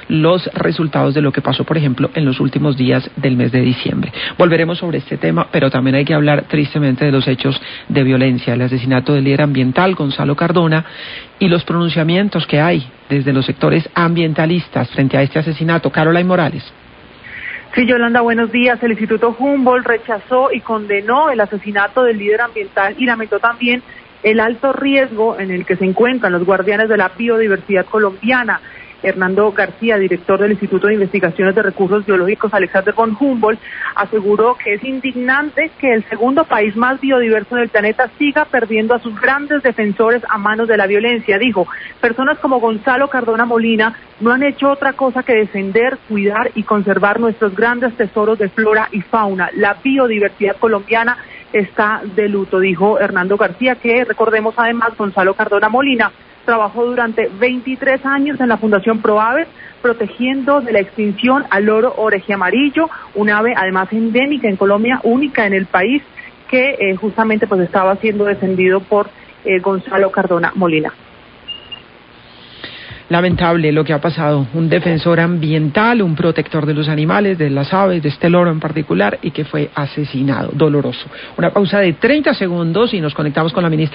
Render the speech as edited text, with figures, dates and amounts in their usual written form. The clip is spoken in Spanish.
los resultados de lo que pasó, por ejemplo, en los últimos días del mes de diciembre. Volveremos sobre este tema, pero también hay que hablar tristemente de los hechos de violencia, el asesinato del líder ambiental, Gonzalo Cardona, y los pronunciamientos que hay desde los sectores ambientalistas frente a este asesinato. Caroline Morales. Sí, Yolanda, buenos días. El Instituto Humboldt rechazó y condenó el asesinato del líder ambiental y lamentó también el alto riesgo en el que se encuentran los guardianes de la biodiversidad colombiana. Hernando García, director del Instituto de Investigaciones de Recursos Biológicos Alexander von Humboldt, aseguró que es indignante que el segundo país más biodiverso del planeta siga perdiendo a sus grandes defensores a manos de la violencia. Dijo, personas como Gonzalo Cardona Molina no han hecho otra cosa que defender, cuidar y conservar nuestros grandes tesoros de flora y fauna. La biodiversidad colombiana está de luto, dijo Hernando García, que recordemos además Gonzalo Cardona Molina trabajó durante 23 años en la Fundación Proaves, protegiendo de la extinción al loro orejiamarillo, un ave además endémica en Colombia, única en el país, que justamente pues estaba siendo defendido por Gonzalo Cardona Molina. Lamentable lo que ha pasado, un defensor ambiental, un protector de los animales, de las aves, de este loro en particular, y que fue asesinado, doloroso. Una pausa de 30 segundos y nos conectamos con la ministra